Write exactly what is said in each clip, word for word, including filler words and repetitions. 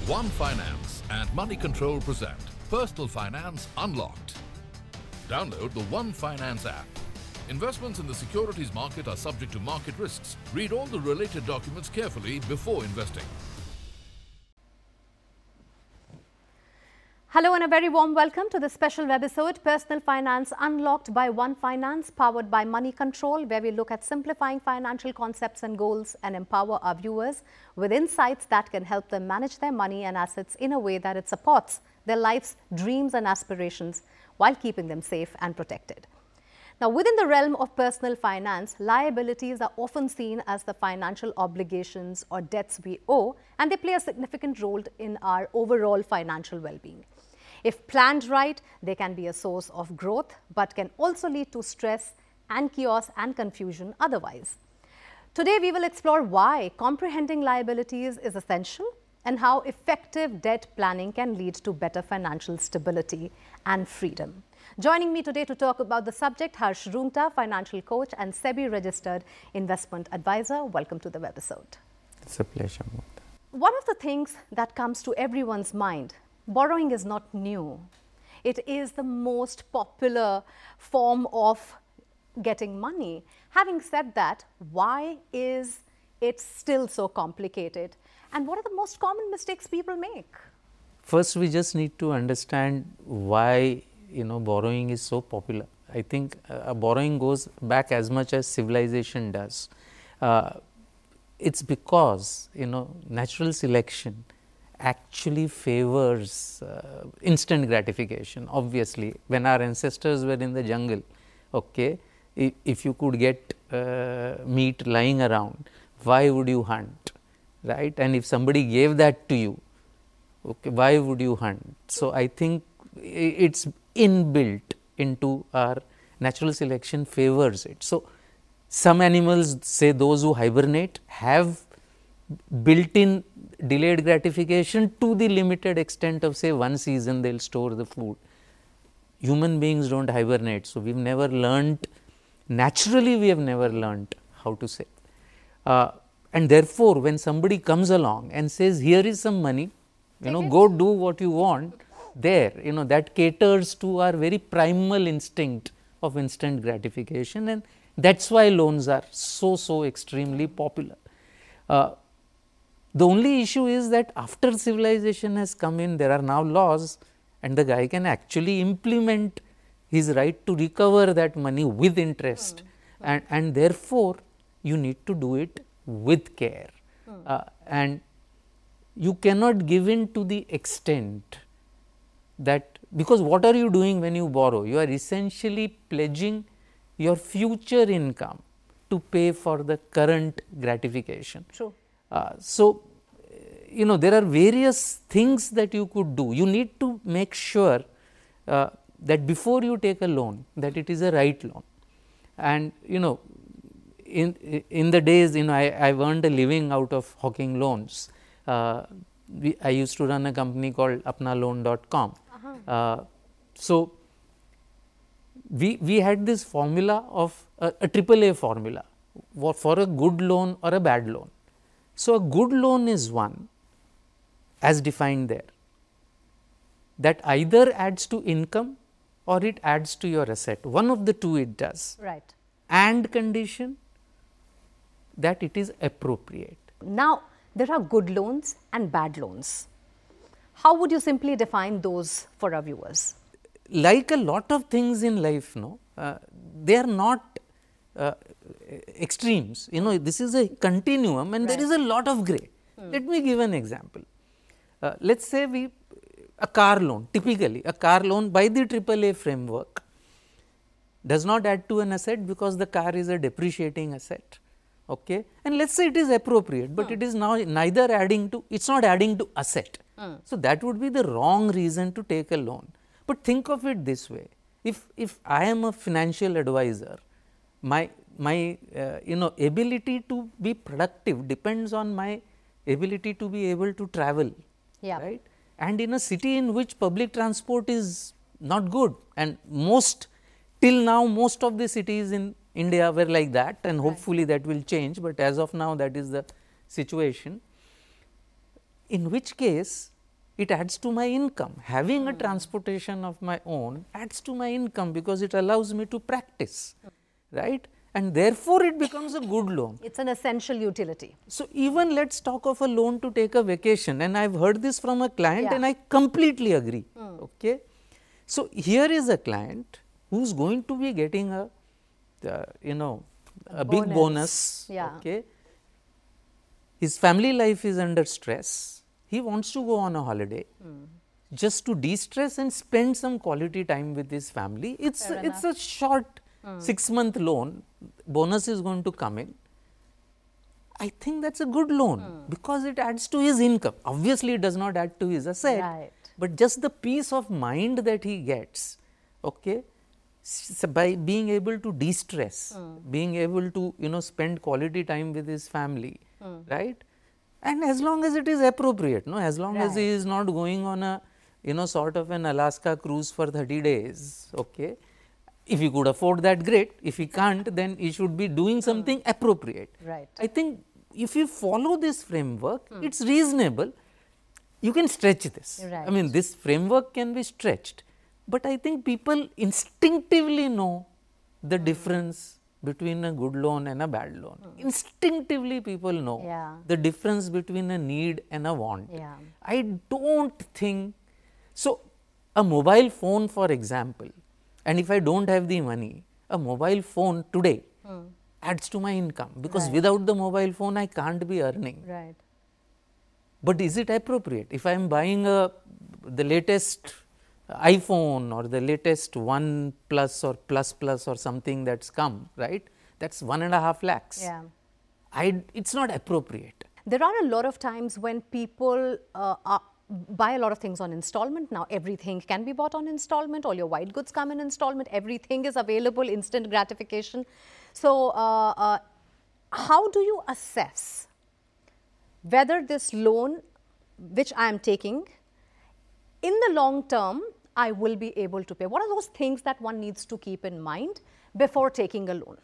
One Finance and Money Control present Personal Finance Unlocked. Download the One Finance app. Investments in the securities market are subject to market risks. Read all the related documents carefully before investing. Hello and a very warm welcome to this special webisode, Personal Finance Unlocked by One Finance, powered by Money Control, where we look at simplifying financial concepts and goals and empower our viewers with insights that can help them manage their money and assets in a way that it supports their life's dreams and aspirations while keeping them safe and protected. Now, within the realm of personal finance, liabilities are often seen as the financial obligations or debts we owe, and they play a significant role in our overall financial well-being. If planned right, they can be a source of growth, but can also lead to stress and chaos and confusion otherwise. Today, we will explore why comprehending liabilities is essential and how effective debt planning can lead to better financial stability and freedom. Joining me today to talk about the subject, Harsh Rungta, financial coach and SEBI registered investment advisor. Welcome to the webisode. It's a pleasure. One of the things that comes to everyone's mind, borrowing is not new. It is the most popular form of getting money. Having said that, why is it still so complicated? And what are the most common mistakes people make? First, we just need to understand why you know borrowing is so popular. I think uh, borrowing goes back as much as civilization does. Uh, it's because you know natural selection actually favors uh, instant gratification. Obviously, when our ancestors were in the jungle, okay, if, if you could get uh, meat lying around, why would you hunt, right? And if somebody gave that to you, okay, why would you hunt? So, I think it's inbuilt into our natural selection favors it. So, some animals, say those who hibernate, have built-in delayed gratification to the limited extent of say one season they will store the food. Human beings do not hibernate. So, we have never learnt, naturally we have never learnt how to save. Uh, and therefore, when somebody comes along and says here is some money, you know go do what you want, there you know that caters to our very primal instinct of instant gratification, and that is why loans are so so extremely popular. Uh, the only issue is that after civilization has come in, there are now laws and the guy can actually implement his right to recover that money with interest, mm. and, and therefore, you need to do it with care, mm. uh, and you cannot give in to the extent that, because what are you doing when you borrow? You are essentially pledging your future income to pay for the current gratification. True. Uh, so, you know there are various things that you could do. You need to make sure uh, that before you take a loan, that it is a right loan. And you know in in the days, you know I, I earned a living out of hawking loans. Uh, we, I used to run a company called apna loan dot com. Uh-huh. Uh, so, we, we had this formula of a, a triple A formula for, for a good loan or a bad loan. So, a good loan is one as defined there, that either adds to income or it adds to your asset. One of the two it does. Right. And condition that it is appropriate. Now, there are good loans and bad loans. How would you simply define those for our viewers? Like a lot of things in life, no, uh, they are not uh, extremes. You know, this is a continuum and right. there is a lot of gray. Hmm. Let me give an example. Uh, let us say we, a car loan, typically a car loan by the triple A framework does not add to an asset because the car is a depreciating asset. Okay. And let us say it is appropriate, but hmm. it is now neither adding to, it is not adding to asset. Hmm. So, that would be the wrong reason to take a loan. But think of it this way, if, if I am a financial advisor, my, my uh, you know ability to be productive depends on my ability to be able to travel, yeah. right. And in a city in which public transport is not good, and most till now most of the cities in India were like that, and right. hopefully that will change, but as of now that is the situation, in which case it adds to my income. Having a transportation of my own adds to my income because it allows me to practice, right? And therefore, it becomes a good loan. It's an essential utility. So, even let us talk of a loan to take a vacation, and I have heard this from a client Yeah. and I completely agree. Okay. So, here is a client who is going to be getting a, uh, you know, a, a big bonus. bonus. Yeah. Okay. His family life is under stress. He wants to go on a holiday mm. just to de-stress and spend some quality time with his family. It's Fair a, it's enough. a short mm. six month loan. Bonus is going to come in. I think that's a good loan mm. because it adds to his income. Obviously, it does not add to his asset, Right. but just the peace of mind that he gets, okay, so by being able to de-stress, mm. being able to, you know, spend quality time with his family, mm. right? And as long as it is appropriate, no, as long right. as he is not going on a, you know, sort of an Alaska cruise for thirty days, okay. If he could afford that, great. If he can't, then he should be doing something mm. appropriate. Right. I think if you follow this framework, mm. it's reasonable. You can stretch this. Right. I mean, this framework can be stretched, but I think people instinctively know the mm. difference between a good loan and a bad loan. Mm. Instinctively, people know yeah. the difference between a need and a want. Yeah. I don't think so. A mobile phone, for example, and if I don't have the money, a mobile phone today mm. adds to my income, because right. without the mobile phone, I can't be earning. Right. But is it appropriate? If I am buying a the latest iPhone or the latest One Plus or Plus Plus or something that's come, right? That's one and a half lakhs. Yeah. I, it's not appropriate. There are a lot of times when people uh, are, buy a lot of things on installment. Now, everything can be bought on installment. All your white goods come in installment. Everything is available, instant gratification. So, uh, uh, how do you assess whether this loan which I am taking, in the long term, I will be able to pay? What are those things that one needs to keep in mind before taking a loan?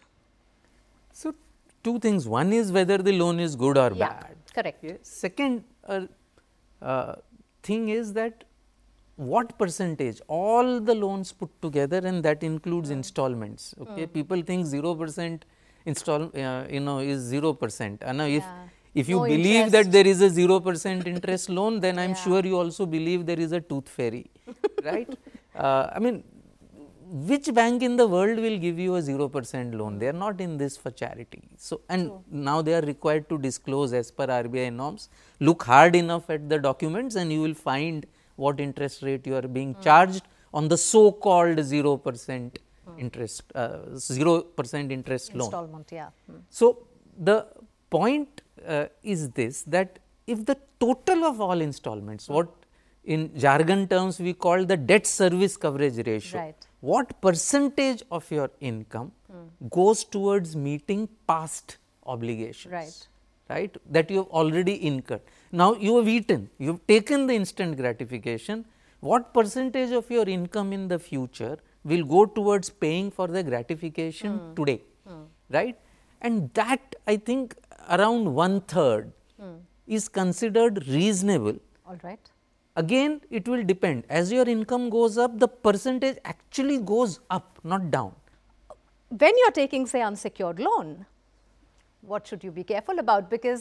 So, two things. One is whether the loan is good or yeah, bad. Correct. Okay. Second uh, uh, thing is that what percentage, all the loans put together, and that includes mm. installments. Okay. Mm. People think zero percent install, uh, you know, is zero percent. And if yeah. if you no believe interest. that there is a zero percent interest loan, then I am yeah. sure you also believe there is a tooth fairy, right? Uh, I mean, which bank in the world will give you a zero percent loan? They are not in this for charity. So, and True. now they are required to disclose as per R B I norms. Look hard enough at the documents and you will find what interest rate you are being mm. charged on the so called zero percent mm. interest, uh, zero percent interest loan. Installment, yeah. Mm. So, the point uh, is this, that if the total of all installments, mm. what in jargon terms we call the debt service coverage ratio, right. what percentage of your income mm. goes towards meeting past obligations, right. right, that you have already incurred. Now, you have eaten, you have taken the instant gratification, what percentage of your income in the future will go towards paying for the gratification mm. today, mm. right? And that, I think, around one third mm. is considered reasonable. All right. Again, it will depend. As your income goes up, the percentage actually goes up, not down. When you are taking, say, unsecured loan, what should you be careful about? Because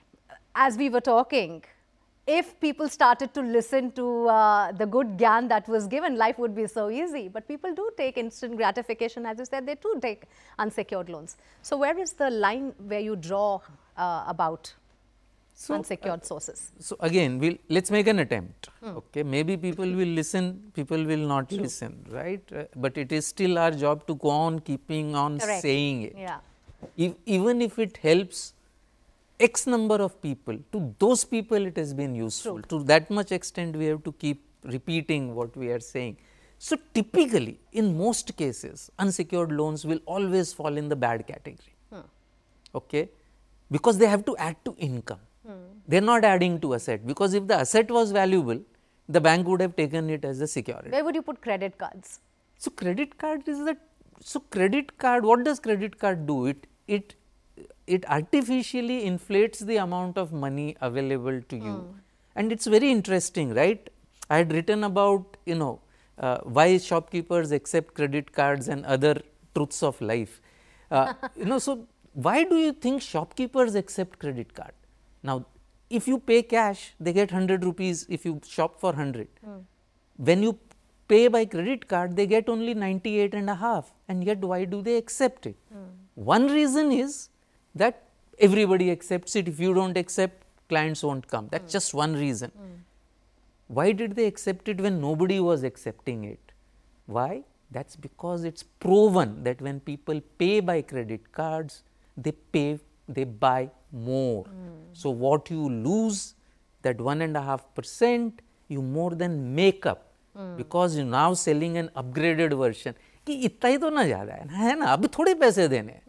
as we were talking, if people started to listen to uh, the good gyan that was given, life would be so easy. But people do take instant gratification, as you said, they do take unsecured loans. So, where is the line where you draw uh, about so, unsecured uh, sources? So, again, we'll, let us make an attempt. Hmm. Okay, maybe people will listen, people will not True. listen, right? Uh, but it is still our job to go on keeping on Correct. saying it. Yeah. If, even if it helps X number of people, to those people it has been useful. True. To that much extent, we have to keep repeating what we are saying. So, typically, in most cases, unsecured loans will always fall in the bad category, hmm. okay, because they have to add to income. Hmm. They are not adding to asset, because if the asset was valuable, the bank would have taken it as a security. Where would you put credit cards? So, credit card is the, so credit card, what does credit card do? It, it, it artificially inflates the amount of money available to you. Mm. And it's very interesting, right? I had written about, you know, uh, why shopkeepers accept credit cards and other truths of life. Uh, you know, so why do you think shopkeepers accept credit card? Now, if you pay cash, they get one hundred rupees if you shop for one hundred. Mm. When you pay by credit card, they get only ninety-eight and a half, and yet why do they accept it? Mm. One reason is that everybody accepts it. If you don't accept, clients won't come. That's mm. just one reason. Mm. Why did they accept it when nobody was accepting it? Why? That's because it's proven that when people pay by credit cards, they pay, they buy more. Mm. So what you lose, that one and a half percent, you more than make up, mm. because you're now selling an upgraded version. कि इतना ही तो ना ज़्यादा है, है ना? अब थोड़े पैसे देने.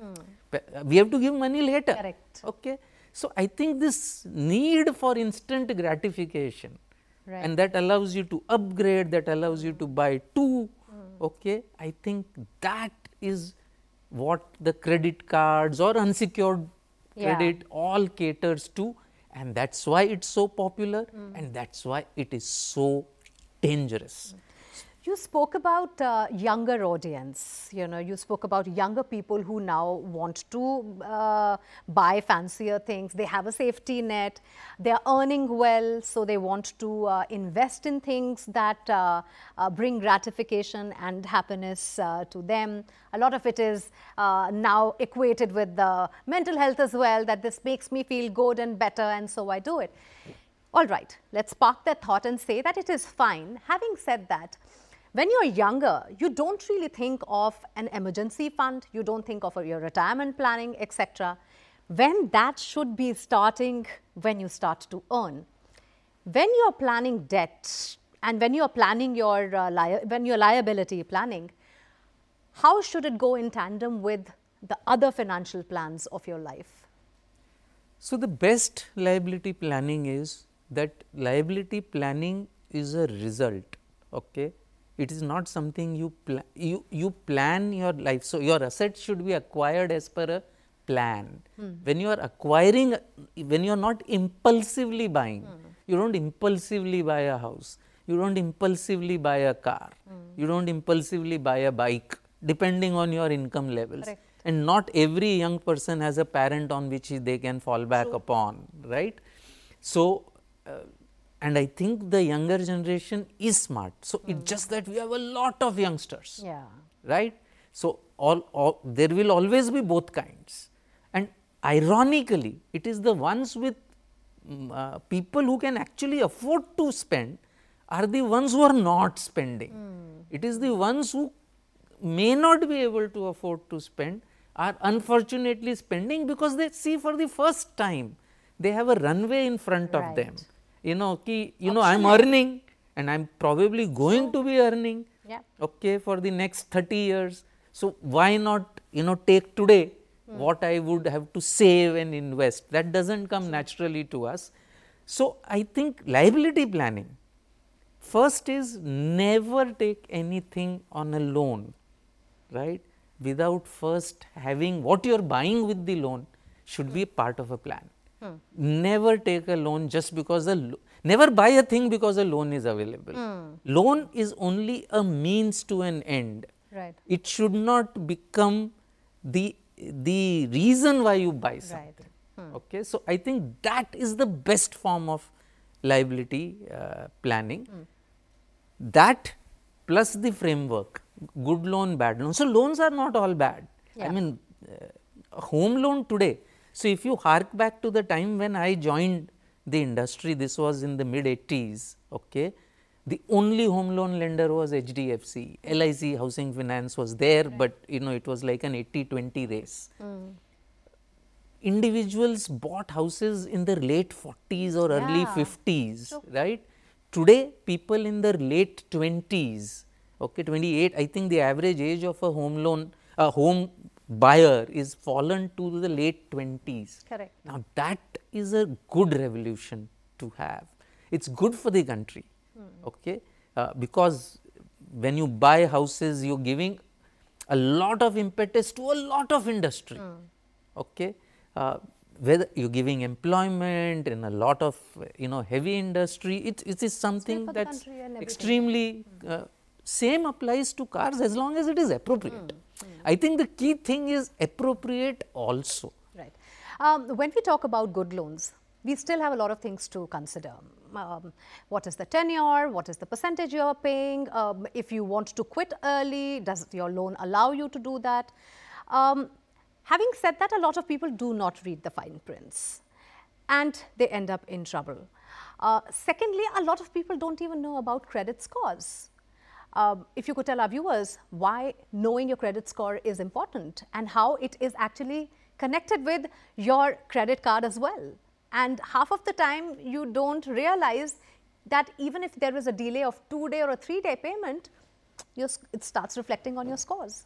We have to give money later. Correct. Okay. So I think this need for instant gratification, right, and that allows you to upgrade, that allows you to buy two. Mm. Okay. I think that is what the credit cards or unsecured yeah. credit all caters to, and that's why it's so popular, mm. and that's why it is so dangerous. Mm. You spoke about uh, younger audience, you know, you spoke about younger people who now want to uh, buy fancier things. They have a safety net, they are earning well, so they want to uh, invest in things that uh, uh, bring gratification and happiness uh, to them. A lot of it is uh, now equated with the mental health as well, that this makes me feel good and better, and so I do it. All right, let's park that thought and say that it is fine. Having said that, when you're younger, you don't really think of an emergency fund, you don't think of your retirement planning, et cetera. When that should be starting when you start to earn. When you're planning debt and when you're planning your uh, li when you're liability planning, how should it go in tandem with the other financial plans of your life? So the best liability planning is that liability planning is a result. Okay. It is not something you plan, you, you plan your life. So, your assets should be acquired as per a plan. Hmm. When you are acquiring, when you are not impulsively buying, hmm. you don't impulsively buy a house, you don't impulsively buy a car, hmm. you don't impulsively buy a bike, depending on your income levels. Correct. And not every young person has a parent on which they can fall back True. upon, right. So, uh, and I think the younger generation is smart. So, mm. it's just that we have a lot of youngsters, yeah. right. So, all, all there will always be both kinds, and ironically it is the ones with um, uh, people who can actually afford to spend are the ones who are not spending. Mm. It is the ones who may not be able to afford to spend are unfortunately spending because they see for the first time they have a runway in front right. of them. You know, ki, you know, I am earning and I am probably going so, to be earning yeah. okay, for the next thirty years. So, why not, you know, take today hmm. what I would have to save and invest? That does not come naturally to us. So, I think liability planning, first is never take anything on a loan, right, without first having what you are buying with the loan should be a part of a plan. Hmm. Never take a loan just because a lo never buy a thing because a loan is available. Hmm. Loan is only a means to an end. Right. It should not become the the reason why you buy something. Right. Hmm. Okay. So, I think that is the best form of liability uh, planning. Hmm. That plus the framework, good loan, bad loan. So, loans are not all bad. Yeah. I mean, uh, a home loan today. So, if you hark back to the time when I joined the industry, this was in the mid eighties, okay, the only home loan lender was H D F C, L I C Housing Finance was there, right. but you know it was like an eighty twenty race. Mm. Individuals bought houses in their late forties or yeah. early fifties, so, right. Today, people in their late twenties, okay, twenty-eight, I think the average age of a home loan, a home buyer is fallen to the late twenties. Correct. Now, that is a good revolution to have. It is good for the country, hmm. okay, uh, because when you buy houses, you are giving a lot of impetus to a lot of industry. Hmm. Okay. Uh, whether you're giving employment in a lot of you know heavy industry, it, it is something that's extremely uh, same applies to cars as long as it is appropriate. Mm. Mm. I think the key thing is appropriate also. Right. Um, when we talk about good loans, we still have a lot of things to consider. Um, what is the tenure? What is the percentage you are paying? Um, if you want to quit early, does your loan allow you to do that? Um, having said that, a lot of people do not read the fine prints and they end up in trouble. Uh, secondly, a lot of people don't even know about credit scores. Um, if you could tell our viewers why knowing your credit score is important and how it is actually connected with your credit card as well. And half of the time you don't realize that even if there is a delay of two day or a three day payment, your, it starts reflecting on your scores.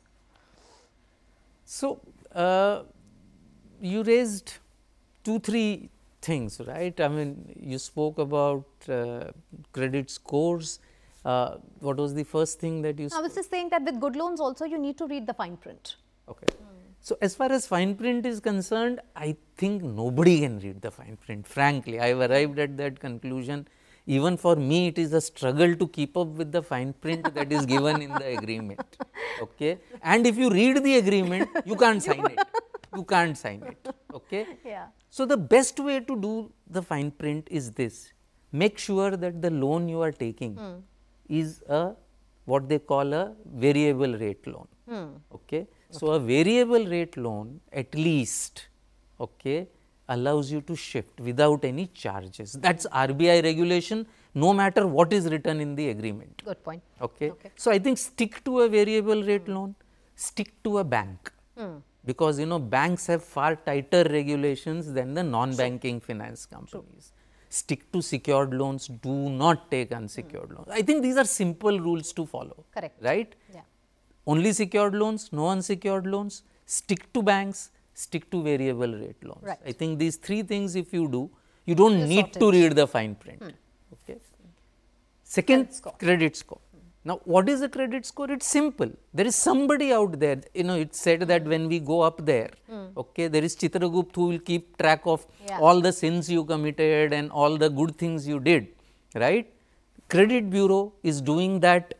So, uh, you raised two, three things, right? I mean, you spoke about uh, credit scores. Uh, what was the first thing that you spoke? I was just saying that with good loans also you need to read the fine print. Okay. Mm. So, as far as fine print is concerned, I think nobody can read the fine print. Frankly, I have arrived at that conclusion. Even for me, it is a struggle to keep up with the fine print that is given in the agreement. Okay. And if you read the agreement, you can't sign it. You can't sign it. Okay. Yeah. So, the best way to do the fine print is this: make sure that the loan you are taking mm. is a what they call a variable rate loan. Mm. Okay. So, a variable rate loan at least okay, allows you to shift without any charges. That is R B I regulation, no matter what is written in the agreement. Good point. Okay. Okay. So, I think stick to a variable rate mm. loan, stick to a bank, mm. because you know banks have far tighter regulations than the non-banking sure. finance companies. Sure. Stick to secured loans, do not take unsecured mm. loans. I think these are simple rules to follow. Correct. Right? Yeah. Only secured loans, no unsecured loans, stick to banks, stick to variable rate loans. Right. I think these three things if you do, you do not You're need sorted. to read the fine print. Hmm. Okay. Second, credit score. Credit score. Hmm. Now, what is a credit score? It is simple. There is somebody out there, you know, it said that when we go up there, hmm. okay, there is Chitragupt who will keep track of yeah. all the sins you committed and all the good things you did, right. Credit Bureau is doing that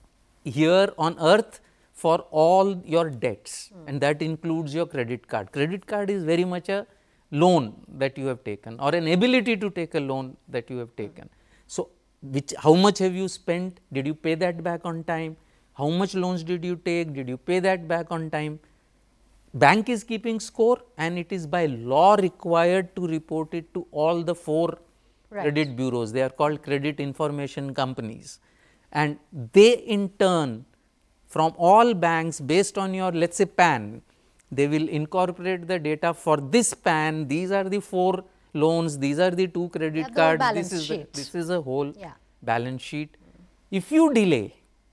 here on earth for all your debts mm. and that includes your credit card. Credit card is very much a loan that you have taken or an ability to take a loan that you have taken. Mm. So, which how much have you spent? Did you pay that back on time? How much loans did you take? Did you pay that back on time? Bank is keeping score and it is by law required to report it to all the four right. credit bureaus. They are called credit information companies and they in turn from all banks based on your let us say P A N, they will incorporate the data for this P A N, these are the four loans, these are the two credit yeah, cards, this is a, this is a whole yeah. balance sheet. Mm. If you delay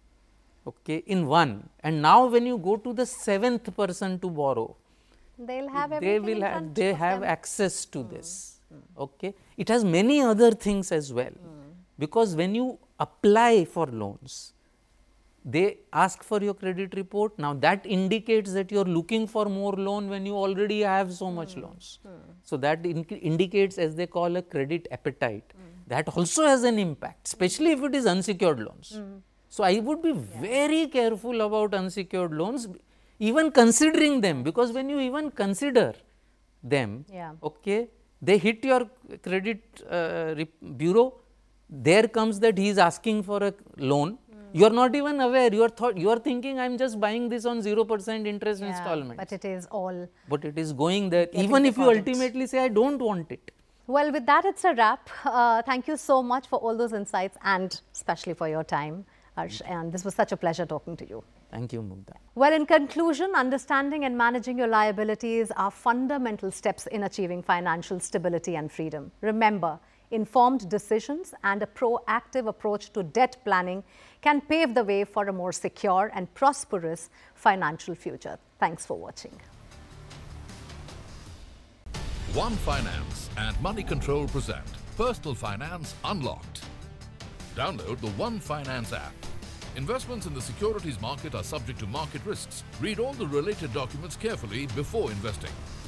okay, in one and now when you go to the seventh person to borrow, they will have they will have they have them. access to mm. this. Mm. Okay. It has many other things as well mm. because when you apply for loans, they ask for your credit report. Now, that indicates that you are looking for more loan when you already have so much mm. loans. Mm. So, that in indicates as they call a credit appetite. Mm. That also has an impact, especially if it is unsecured loans. Mm. So, I would be yeah. very careful about unsecured loans, even considering them, because when you even consider them, yeah. okay, they hit your credit uh, bureau, there comes that he is asking for a loan. You are not even aware, you are thought you are thinking I am just buying this on zero percent interest yeah, installment. But it is all. But it is going there, even if you ultimately say I do not want it. Well, with that it's a wrap. Uh, thank you so much for all those insights and especially for your time, Harsh, and this was such a pleasure talking to you. Thank you, Mugdha. Well, in conclusion, understanding and managing your liabilities are fundamental steps in achieving financial stability and freedom. Remember, informed decisions and a proactive approach to debt planning can pave the way for a more secure and prosperous financial future. Thanks for watching. One Finance and Money Control present Personal Finance Unlocked. Download the One Finance app. Investments in the securities market are subject to market risks. Read all the related documents carefully before investing.